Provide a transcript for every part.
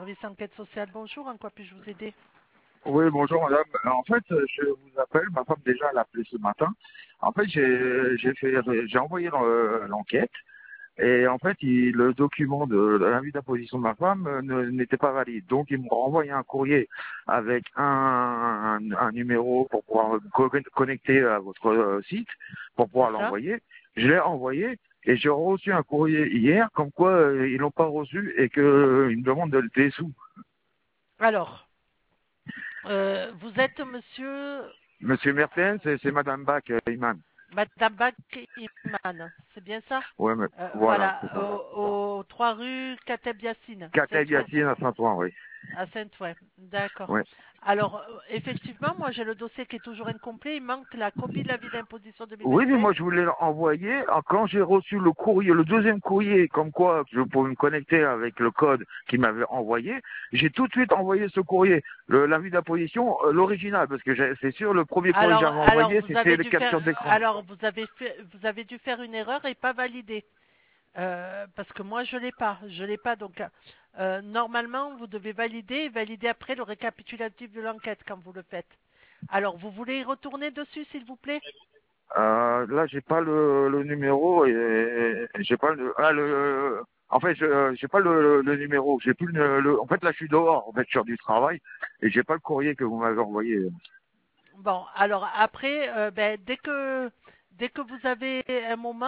service enquête sociale, bonjour, en quoi puis-je vous aider? Oui, bonjour madame. En fait, je vous appelle, ma femme déjà l'a appelé ce matin. En fait, j'ai envoyé l'enquête et en fait, le document de l'invit d'imposition de ma femme n'était pas valide. Donc, ils m'ont renvoyé un courrier avec un numéro pour pouvoir connecter à votre site, pour pouvoir D'accord. l'envoyer. Je l'ai envoyé et j'ai reçu un courrier hier comme quoi ils l'ont pas reçu et qu'ils me demandent des sous. Alors, vous êtes monsieur Monsieur Mertens, c'est Madame Bach, Iman. Madame Bak-Iman, c'est bien ça? Ouais, mais voilà, c'est Voilà, ça. au 3 rue Kateb Yassine, Kataïb Saint-Ouen. Yassine à Saint-Ouen, oui. À Saint-Ouen, d'accord. Ouais. Alors, effectivement, moi j'ai le dossier qui est toujours incomplet, il manque la copie de l'avis d'imposition Oui, mais 2025. moi je voulais l'envoyer. Quand j'ai reçu le courrier, le deuxième courrier, comme quoi je pouvais me connecter avec le code qu'il m'avait envoyé, j'ai tout de suite envoyé ce courrier, l'avis d'imposition, l'original, parce que c'est sûr, le premier courrier que j'avais Alors envoyé, vous c'était avez les dû faire, captures d'écran. alors vous avez dû faire une erreur et pas valider. Parce que moi je l'ai pas. Donc normalement vous devez valider après le récapitulatif de l'enquête quand vous le faites. Alors vous voulez y retourner dessus s'il vous plaît? Là, j'ai pas le numéro et j'ai pas en fait, j'ai pas le numéro. J'ai plus en fait, là, je suis dehors. En fait, je sors du travail et j'ai pas le courrier que vous m'avez envoyé. Bon, alors après, dès que vous avez un moment,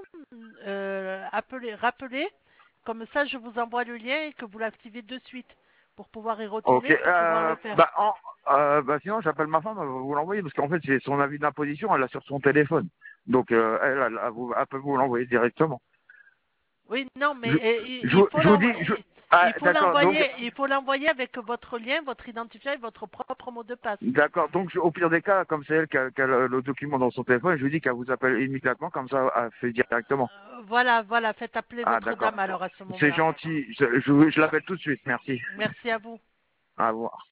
rappelez, comme ça je vous envoie le lien et que vous l'activez de suite pour pouvoir y Ok. retourner pour pouvoir le faire. Sinon, j'appelle ma femme, elle va vous l'envoyer parce qu'en fait, c'est son avis d'imposition, elle l'a sur son téléphone. Donc, elle peut vous l'envoyer directement. Oui, non, mais Je, je vous dis, d'accord. Donc, il faut l'envoyer avec votre lien, votre identifiant et votre propre mot de passe. d'accord. Donc, au pire des cas, comme c'est elle qui a le document dans son téléphone, je vous dis qu'elle vous appelle immédiatement, comme ça, elle fait directement. Voilà, faites appeler Ah, votre d'accord. dame alors à ce C'est moment-là. gentil. Je l'appelle tout de suite. Merci. Merci à vous. Au revoir.